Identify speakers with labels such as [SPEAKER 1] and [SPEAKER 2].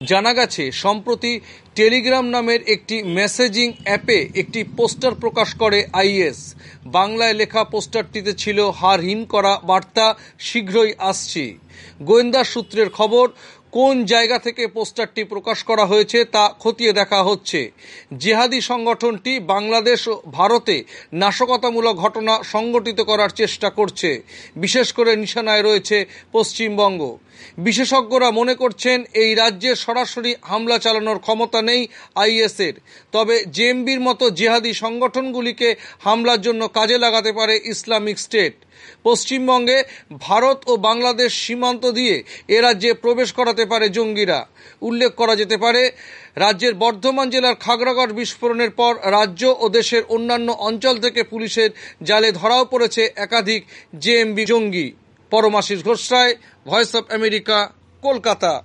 [SPEAKER 1] জানা গেছে, সম্প্রতি টেলিগ্রাম নামের একটি মেসেজিং অ্যাপে একটি পোস্টার প্রকাশ করে আইএস। বাংলায় লেখা পোস্টারটিতে ছিল হারহীন করা বার্তা, শীঘ্রই আসছি। গোয়েন্দা সূত্রের খবর, কোন জায়গা থেকে পোস্টারটি প্রকাশ করা হয়েছে তা খতিয়ে দেখা হচ্ছে। জেহাদি সংগঠনটি বাংলাদেশ ও ভারতে নাশকতামূলক ঘটনা সংগঠিত করার চেষ্টা করছে। বিশেষ করে নিশানায় রয়েছে পশ্চিমবঙ্গ। বিশেষজ্ঞরা মনে করছেন, এই রাজ্যে সরাসরি হামলা চালানোর ক্ষমতা নেই আইএসের, তবে জেএমবির মতো জেহাদি সংগঠনগুলিকে হামলার জন্য কাজে লাগাতে পারে ইসলামিক স্টেট। পশ্চিমবঙ্গে ভারত ও বাংলাদেশ সীমান্ত দিয়ে এ রাজ্যে প্রবেশ করাতে পারে জঙ্গিরা। উল্লেখ করা যেতে পারে, রাজ্যের বর্ধমান জেলার খাগড়াগড় বিস্ফোরণের পর রাজ্য ও দেশের অন্যান্য অঞ্চল থেকে পুলিশের জালে ধরাও পড়েছে একাধিক জেএমবি জঙ্গি। Paramashis Ghosh Roy, voice of America, Kolkata.